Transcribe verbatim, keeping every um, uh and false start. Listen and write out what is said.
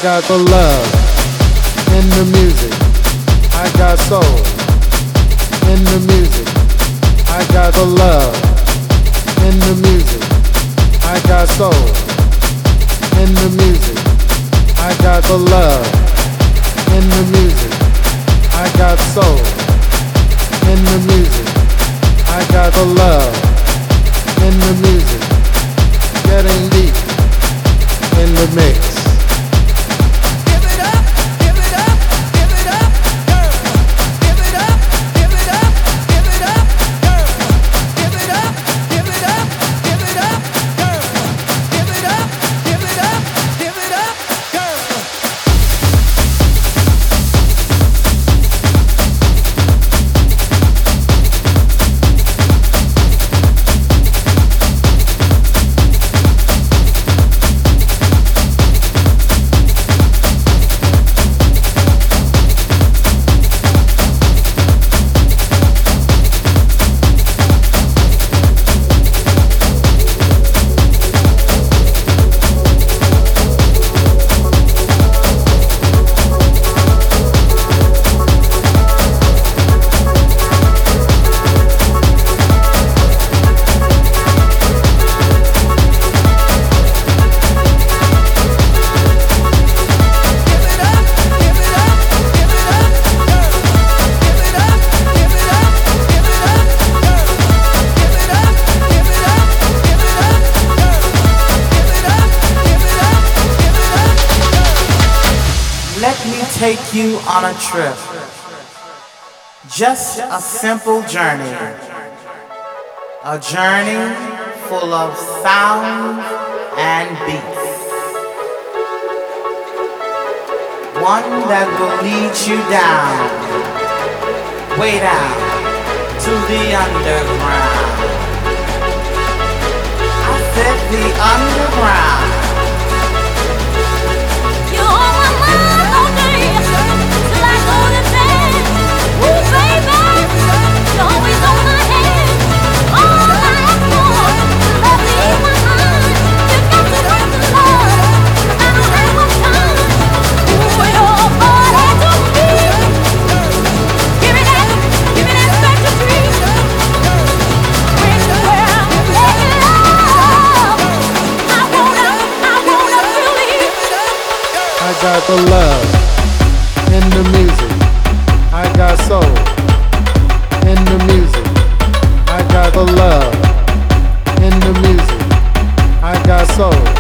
got the love in the music. I got soul in the music. I got the love in the music. I got soul in the music. I got the love in the music. I got soul in the music. I got the love in the music. Getting deep in the mix. Take you on a trip, just a simple journey, a journey full of sound and beats, one that will lead you down, way down to the underground. I said the underground. I got the love in the music. I got soul in the music. I got the love in the music. I got soul